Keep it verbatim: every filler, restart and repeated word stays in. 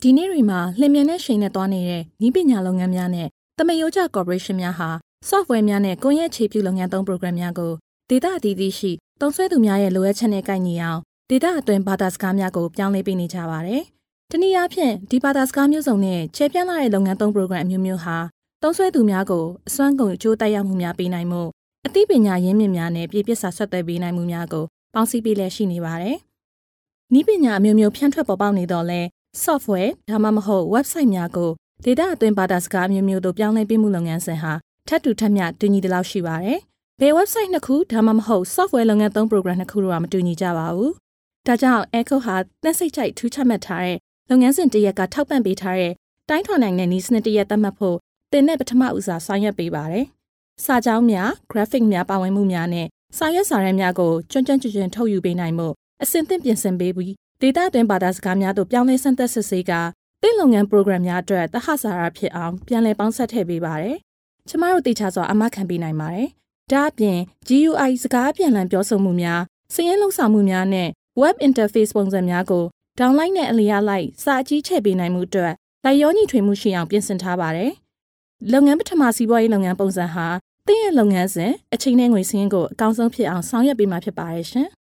ဒီနေ့တွေမှာလျင်မြန်တဲ့ရှိန်နဲ့သွားနေတဲ့နည်းပညာလုပ်ငန်းများနဲ့တမယိုးကျကော်ပိုရေးရှင်းများဟာ software များနဲ့ကွန်ရက်အခြေပြုလုပ်ငန်းသုံး program များကိုဒေတာအသီးသီးရှိသုံးစွဲသူများရဲ့လိုအပ်ချက်နဲ့ကိုက်ညီအောင်ဒေတာအတွင်းဘာသာစကားများကိုပြောင်းလဲပေးနေကြပါတယ်။တနည်းအားဖြင့်ဒီဘာသာစကားမျိုးစုံနဲ့ခြေပြန့်လာတဲ့လုပ်ငန်းသုံး program အမျိုးမျိုးဟာသုံးစွဲသူများကိုအစွမ်းကုန်အကျိုးသက်ရောက်မှုများပေးနိုင်မှုအသိပညာရင်းမြစ်များနဲ့ပြည်ပစာဆက်သွယ်ပေးနိုင်မှုများကိုပေါင်းစည်းပေးလျက်ရှိနေပါတယ်။နည်းပညာအမျိုးမျိုးဖြန့်ထွက်ပေါ်ပေါက်နေတော့လဲ software ဒါမှမဟုတ် website များကိုဒေတာအတွင်းဘာသာစကားမျိုးမျိုးတို့ပြောင်းလဲပေးမှုလုပ်ငန်းစဉ်ဟာထပ်တူထပ်မျှတူညီတဲ့လောက်ရှိပါတယ်။ဘယ် website နှစ်ခုဒါမှမဟုတ် software လုပ်ငန်းသုံး program နှစ်ခုတို့ကမတူညီကြပါဘူး။ဒါကြောင့် Echo ဟာသင်စိတ်ကြိုက်ထူးခြားမှတ်ထားတဲ့လုပ်ငန်းစဉ်တစ်ရပ်ကထောက်ပံ့ပေးထားတဲ့တိုင်းထွာနိုင်တဲ့နည်းစနစ်တစ်ရပ်သတ်မှတ်ဖို့သင်နဲ့ပထမဦးစွာဆောင်ရွက်ပေးပါတယ်။စာကြောင်းများ graphic များပါဝင်မှုများနဲ့စာရွက်စာတမ်းများကိုကျွမ်းကျွမ်းကျင်ကျင်ထုတ်ယူပေးနိုင်မှုအဆင့်သင့်ပြင်ဆင်ပေးပြီးဒေတာအတွင်းဘာသာစကားများတို့ပြောင်းလဲစမ်းသပ်စစ်ဆေးကာသင်လုပ်ငန်း program များအတွက်သဟဇာတဖြစ်အောင်ပြန်လည်ပေါင်းစပ်ထည့်ပေးပါတယ်။ကျမတို့တေချာစွာအမခံပေးနိုင်ပါတယ်။ဒါအပြင် G U I စကားပြန်လည်ပြောဆိုမှုများစာရင်းလုံဆောင်မှုများနဲ့ web interface ပုံစံများကို download နဲ့အလျားလိုက်စာအကြီးချဲ့ပေးနိုင်မှုအတွက်လိုက်ရောညီထွေမှုရှိအောင်ပြင်ဆင်ထားပါတယ်။လုပ်ငန်းပထမစီးပွားရေးလုပ်ငန်းပုံစံဟာသင်ရဲ့လုပ်ငန်းစဉ်အချိန်နဲ့ငွေစင်းကိုအကောင်းဆုံးဖြစ်အောင်ဆောင်ရွက်ပေးမှာဖြစ်ပါတယ်ရှင်။